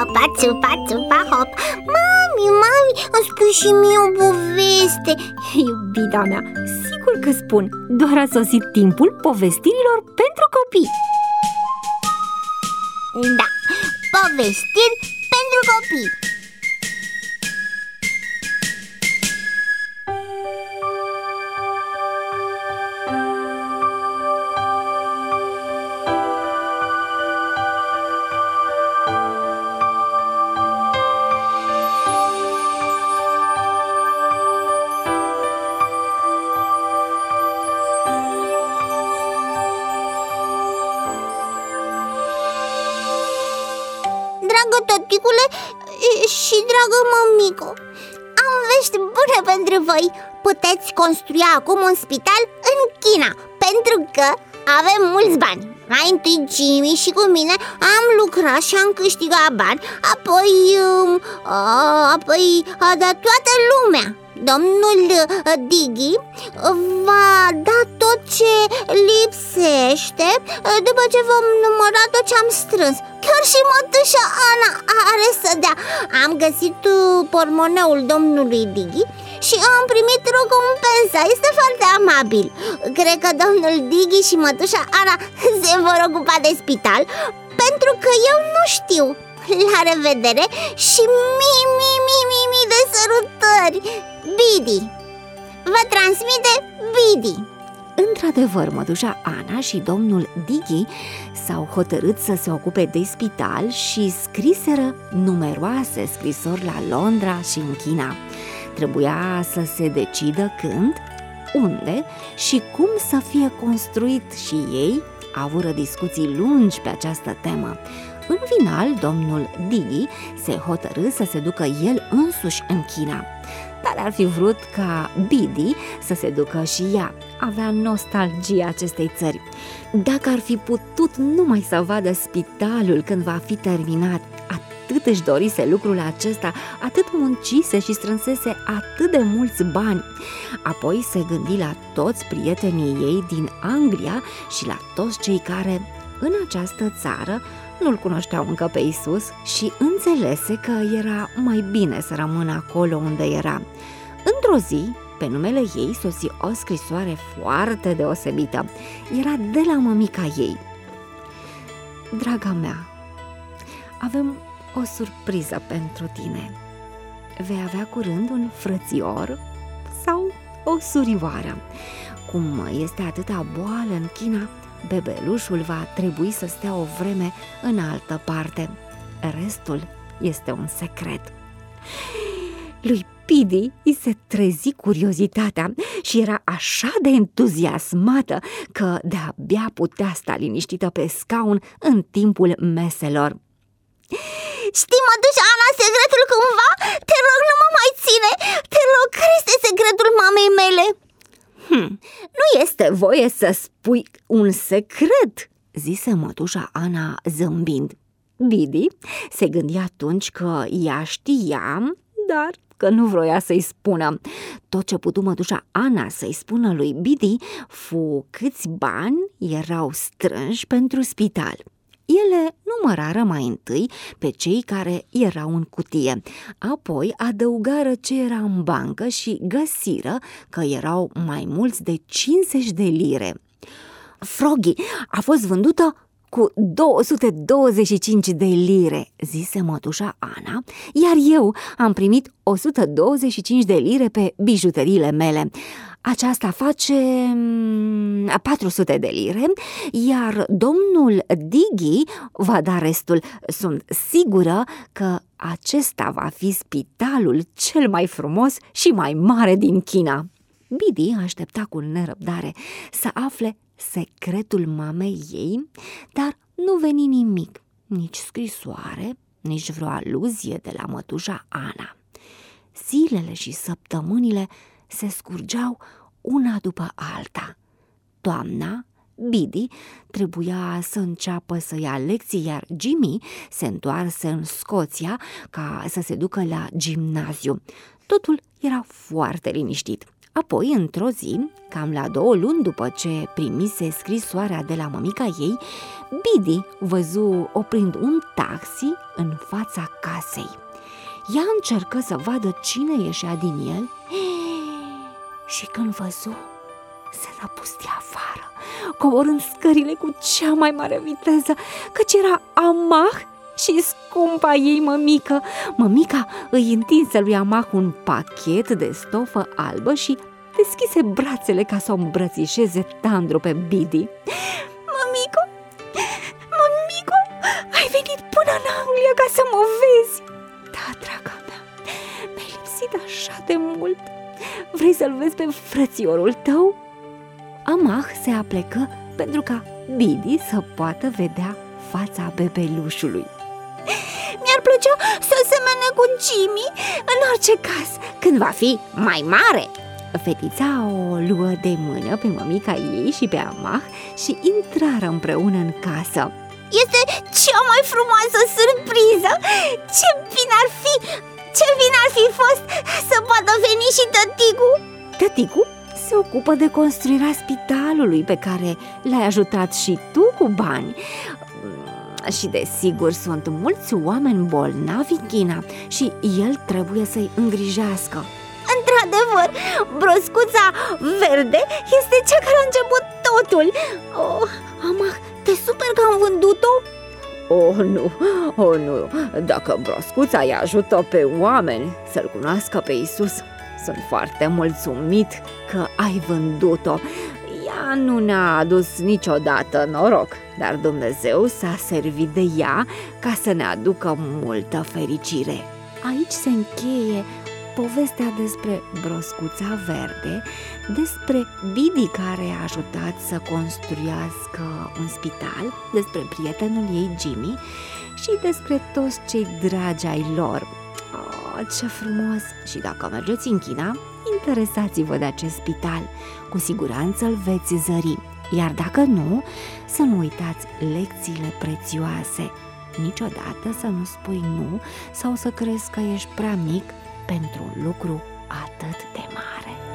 țupa, țupa, țupa, hop. Mami, îmi spui și mie o poveste. Iubita mea, sigur că spun. Doar a sosit timpul povestirilor pentru copii. Da, povestiri pentru copii. Dragă tăticule și dragă mămico, am vești bune pentru voi. Puteți construi acum un spital în China, pentru că avem mulți bani. Mai întâi Jimmy și cu mine am lucrat și am câștigat bani. Apoi a dat toată lumea. Domnul Diggy va da tot ce lipsește după ce vom număra tot ce am strâns. Chiar și mătușa Ana are să dea. Am găsit pormoneul domnului Diggy și am primit recompensa. Este foarte amabil. Cred că domnul Diggy și mătușa Ana se vor ocupa de spital, pentru că eu nu știu. La revedere și mii de sărutări. Bidi. Vă transmite Bidi. Într-adevăr, mătușa Ana și domnul Diggy s-au hotărât să se ocupe de spital și scriseră numeroase scrisori la Londra și în China. Trebuia să se decidă când, unde și cum să fie construit și ei avură discuții lungi pe această temă. În final, domnul Diggy se hotărâ să se ducă el însuși în China, dar ar fi vrut ca Bidi să se ducă și ea. Avea nostalgia acestei țări. Dacă ar fi putut numai să vadă spitalul când va fi terminat, atât își dorise lucrul acesta, atât muncise și strânsese atât de mulți bani. Apoi se gândi la toți prietenii ei din Anglia și la toți cei care, în această țară, nu-l cunoșteau încă pe Isus și înțelese că era mai bine să rămână acolo unde era. Într-o zi, pe numele ei sosi o scrisoare foarte deosebită. Era de la mămica ei. Draga mea, avem o surpriză pentru tine. Vei avea curând un frățior sau o surioară. Cum este atâta boală în China, bebelușul va trebui să stea o vreme în altă parte. Restul este un secret. Lui Bidi îi se trezi curiozitatea și era așa de entuziasmată că de-abia putea sta liniștită pe scaun în timpul meselor. Știi, mătușa Ana, secretul cumva? Te rog, nu mă mai ține. Te rog, care este secretul mamei mele? Nu este voie să spui un secret, zise mătușa Ana zâmbind. Bidi se gândea atunci că ea știa, dar că nu vroia să-i spună. Tot ce putu mătușa Ana să-i spună lui Bidi fu câți bani erau strânși pentru spital. Ele numărară mai întâi pe cei care erau în cutie, apoi adăugară ce era în bancă și găsiră că erau mai mulți de 50 de lire. Froggy a fost vândută cu 225 de lire, zise mătușa Ana, iar eu am primit 125 de lire pe bijuteriile mele. Aceasta face 400 de lire, iar domnul Diggy va da restul. Sunt sigură că acesta va fi spitalul cel mai frumos și mai mare din China. Bidi aștepta cu nerăbdare să afle secretul mamei ei, dar nu veni nimic, nici scrisoare, nici vreo aluzie de la mătușa Ana. Zilele și săptămânile se scurgeau una după alta. Toamna, Bidi trebuia să înceapă să ia lecții, iar Jimmy se întoarse în Scoția ca să se ducă la gimnaziu. Totul era foarte liniștit. Apoi, într-o zi, cam la 2 luni după ce primise scrisoarea de la mămica ei, Bidi văzu oprind un taxi în fața casei. Ea încercă să vadă cine ieșea din el și când văzu, se năpustia afară, coborând scările cu cea mai mare viteză, căci era Amah și scumpa ei mămică. Mămica îi întinse lui Amah un pachet de stofă albă și deschise brațele ca să o îmbrățișeze tandru pe Bidi. Mămico, mămico, ai venit până în Anglia ca să mă vezi? Da, draga mea, mi-ai lipsit așa de mult. Vrei să-l vezi pe frățiorul tău? Amah se aplecă pentru ca Bidi să poată vedea fața bebelușului. Mi-ar plăcea să semene cu Jimmy, în orice caz, când va fi mai mare. Fetița o luă de mână pe mămica ei și pe Amah și intrară împreună în casă. Este cea mai frumoasă surpriză! Ce bine ar fi fost să poată veni și tăticu! Tăticu se ocupă de construirea spitalului pe care l-ai ajutat și tu cu bani. Și desigur sunt mulți oameni bolnavi în China și el trebuie să-i îngrijească. Într-adevăr, broscuța verde este cea care a început totul. Oh, Amah, te super că am vândut-o? Oh, nu, dacă broscuța îi ajută pe oameni să-L cunoască pe Iisus, sunt foarte mulțumit că ai vândut-o. Ea nu ne-a adus niciodată noroc, dar Dumnezeu s-a servit de ea ca să ne aducă multă fericire. Aici se încheie povestea despre broscuța verde, despre Bidi care a ajutat să construiască un spital, despre prietenul ei Jimmy și despre toți cei dragi ai lor. Oh, ce frumos! Și dacă mergeți în China, interesați-vă de acest spital, cu siguranță îl veți zări. Iar dacă nu, să nu uitați lecțiile prețioase. Niciodată să nu spui nu sau să crezi că ești prea mic pentru un lucru atât de mare.